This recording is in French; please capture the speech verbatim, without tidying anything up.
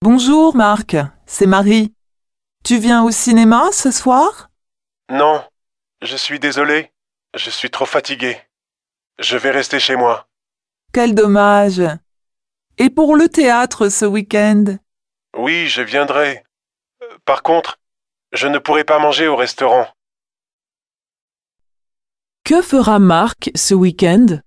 Bonjour Marc, c'est Marie. Tu viens au cinéma ce soir? Non, je suis désolé, je suis trop fatigué. Je vais rester chez moi. Quel dommage. Et pour le théâtre ce week-end? Oui, je viendrai. Euh, Par contre, je ne pourrai pas manger au restaurant. Que fera Marc ce week-end?